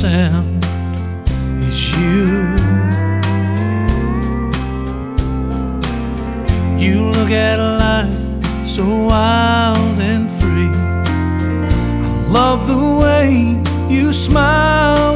sound is you. You look at life so wild and free. I love the way you smile